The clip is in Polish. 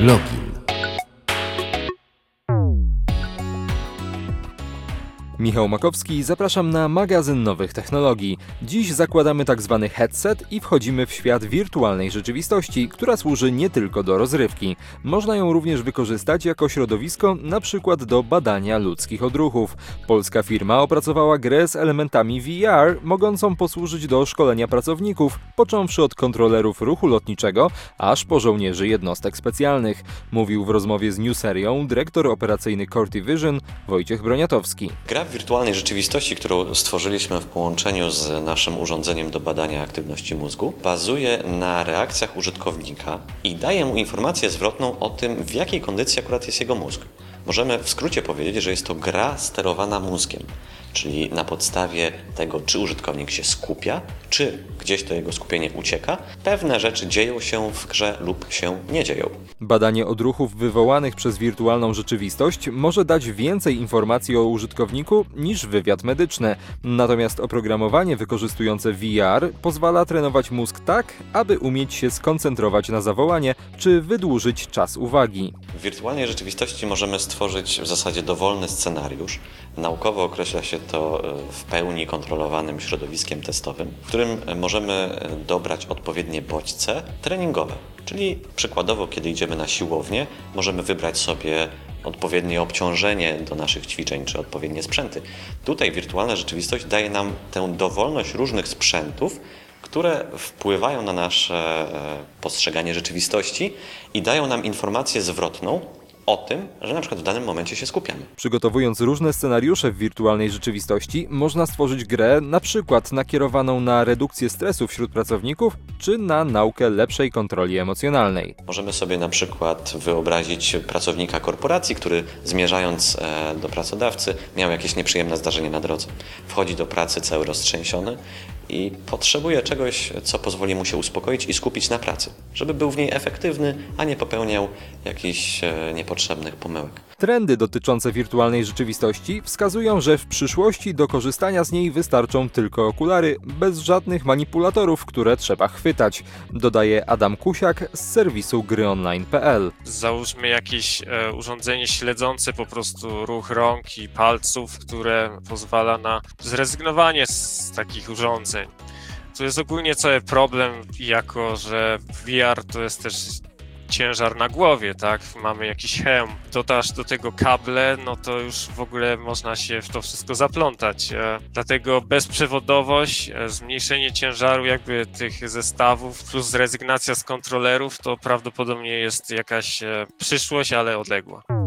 Login. Michał Makowski, zapraszam na magazyn nowych technologii. Dziś zakładamy tzw. headset i wchodzimy w świat wirtualnej rzeczywistości, która służy nie tylko do rozrywki. Można ją również wykorzystać jako środowisko, na przykład do badania ludzkich odruchów. Polska firma opracowała grę z elementami VR, mogącą posłużyć do szkolenia pracowników, począwszy od kontrolerów ruchu lotniczego, aż po żołnierzy jednostek specjalnych. Mówił w rozmowie z Newserią dyrektor operacyjny CortiVision Wojciech Broniatowski. Gra w wirtualnej rzeczywistości, którą stworzyliśmy w połączeniu z naszym urządzeniem do badania aktywności mózgu, bazuje na reakcjach użytkownika i daje mu informację zwrotną o tym, w jakiej kondycji akurat jest jego mózg. Możemy w skrócie powiedzieć, że jest to gra sterowana mózgiem, czyli na podstawie tego, czy użytkownik się skupia, czy gdzieś to jego skupienie ucieka, pewne rzeczy dzieją się w grze lub się nie dzieją. Badanie odruchów wywołanych przez wirtualną rzeczywistość może dać więcej informacji o użytkowniku niż wywiad medyczny. Natomiast oprogramowanie wykorzystujące VR pozwala trenować mózg tak, aby umieć się skoncentrować na zawołanie czy wydłużyć czas uwagi. W wirtualnej rzeczywistości możemy stworzyć w zasadzie dowolny scenariusz. Naukowo określa się to w pełni kontrolowanym środowiskiem testowym, w którym możemy dobrać odpowiednie bodźce treningowe. Czyli przykładowo, kiedy idziemy na siłownię, możemy wybrać sobie odpowiednie obciążenie do naszych ćwiczeń, czy odpowiednie sprzęty. Tutaj wirtualna rzeczywistość daje nam tę dowolność różnych sprzętów, które wpływają na nasze postrzeganie rzeczywistości i dają nam informację zwrotną o tym, że na przykład w danym momencie się skupiamy. Przygotowując różne scenariusze w wirtualnej rzeczywistości, można stworzyć grę na przykład nakierowaną na redukcję stresu wśród pracowników, czy na naukę lepszej kontroli emocjonalnej. Możemy sobie na przykład wyobrazić pracownika korporacji, który zmierzając do pracodawcy miał jakieś nieprzyjemne zdarzenie na drodze. Wchodzi do pracy cały roztrzęsiony i potrzebuje czegoś, co pozwoli mu się uspokoić i skupić na pracy, żeby był w niej efektywny, a nie popełniał jakichś niepotrzebnych pomyłek. Trendy dotyczące wirtualnej rzeczywistości wskazują, że w przyszłości do korzystania z niej wystarczą tylko okulary, bez żadnych manipulatorów, które trzeba chwytać, dodaje Adam Kusiak z serwisu gryonline.pl. Załóżmy jakieś urządzenie śledzące po prostu ruch rąk i palców, które pozwala na zrezygnowanie z takich urządzeń. To jest ogólnie cały problem, jako że VR to jest też ciężar na głowie, tak? Mamy jakiś hełm, dodasz do tego kable, no to już w ogóle można się w to wszystko zaplątać. Dlatego bezprzewodowość, zmniejszenie ciężaru jakby tych zestawów plus rezygnacja z kontrolerów to prawdopodobnie jest jakaś przyszłość, ale odległa.